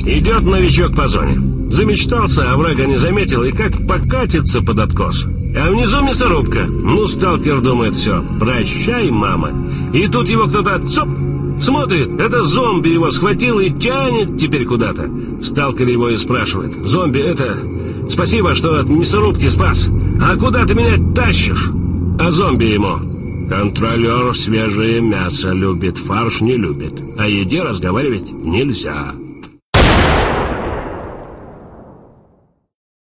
Идет новичок по зоне. Замечтался, а врага не заметил, и как покатится под откос. А внизу мясорубка. Ну, сталкер думает, все, прощай, мама. И тут его кто-то, цоп, смотрит, это зомби его схватил и тянет теперь куда-то. Сталкер его и спрашивает: зомби, это... Спасибо, что от мясорубки спас. А куда ты меня тащишь? А зомби ему: контролер свежее мясо любит, фарш не любит. О еде разговаривать нельзя.